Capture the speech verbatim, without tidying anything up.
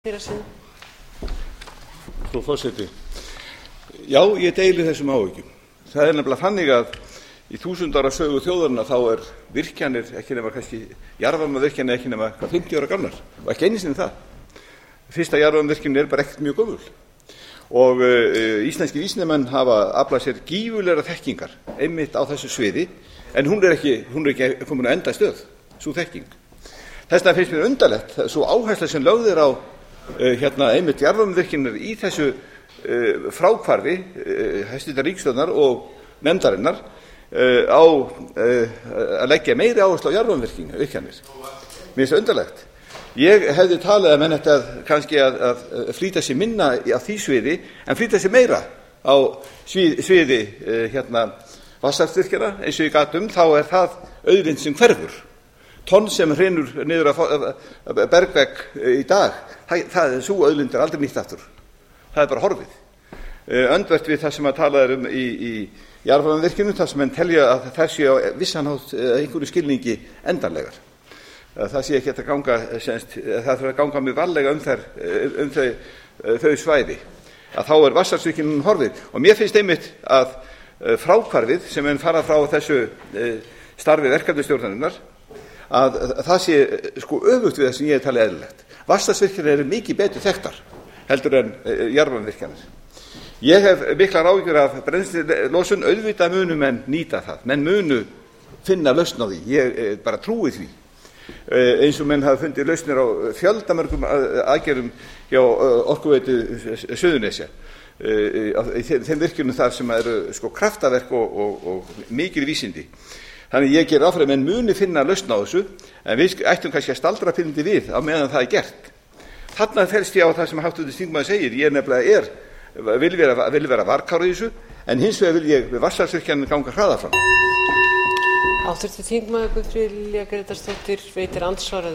Frú forseti. Já, ég deili þessum áhyggjum. Það er nefnilega þannig að í þúsund ára sögu þjóðarinnar þá er virkjanir ekki nema kannski jarðvarmavirkjanir ekki nema fimmtíu ára gamlar og ekki einu sinni það. Fyrsta jarðvarmavirkjunin er bara ekkert mjög gömul og uh, íslenski vísindamenn hafa aflað sér gífurlegar þekkingar einmitt á þessu sviði en hún er ekki, hún er ekki komin að enda stöð, sú þekking. Þess vegna finnst mér undarlegt svo áhersla sem lögð er á uh, hérna einmitt jarðvarmavirkjanir í þessu uh, fráhvarfi uh, hæstvirtrar ríkisstjórnar og nefndarinnar uh, á uh, að leggja meiri áherslu á jarðvarmavirkjanir. Mér finnst það undarlegt. Ég hefði talið að menn ætti að kannski að, að flýta sér minna á því sviði en flýta sér meira á sviði, sviði uh, hérna vatnsaflsvirkjana eins og ég gat um þá er það auðlind sem hverfur. Tonn sem hrynur niður að bergvegg í dag, það, það er svo auðlind er aldrei nýtt aftur. Það er bara horfið. Uh, öndvert við það sem að tala um í, í jarðvarmavirkjunum þar sem menn telja að það sé á vissan hátt einhverju skilningi endanlegar. Það sé ekki að ganga, semst, það þarf að ganga mjög varlega um, þær, um þau, þau svæði. Að þá er vatnsaflsvirkjunin horfið. Og mér finnst einmitt að fráhvarfið sem enn fara frá þessu starfi verkefnastjórnarinnar, að það sé sko öfugt við það sem ég hef talið eðlilegt. Vatnsaflsvirkjanir eru mikið betur þekktar heldur en jarðvarmavirkjanir. Ég hef miklar áhyggjur af brennslulosun, auðvitað munu menn nýta það. Menn munu finna lausn á því. Ég bara trúi því. Uh, eins og menn hafa fundið lausnir á fjöldamörgum aðgerðum hjá uh, Orkuveitu Suðurnesja uh, í þeim virkjunum þar sem eru sko kraftaverk og, og, og mikil vísindi. Þannig ég ger áfram menn muni finna lausn á þessu en við ættum kannski að staldra pínandi við á meðan það er gert. Þarna felst ég á það sem háttvirtur þingmaður segir. Ég nefnilega er, vil vera, vil vera varkár í þessu en hins vegar vil ég við vatnsaflsvirkjanir ganga hraðar fram. Háttvirtur þingmaður Guðfríður Lilja Grétarsdóttir veitir andsvar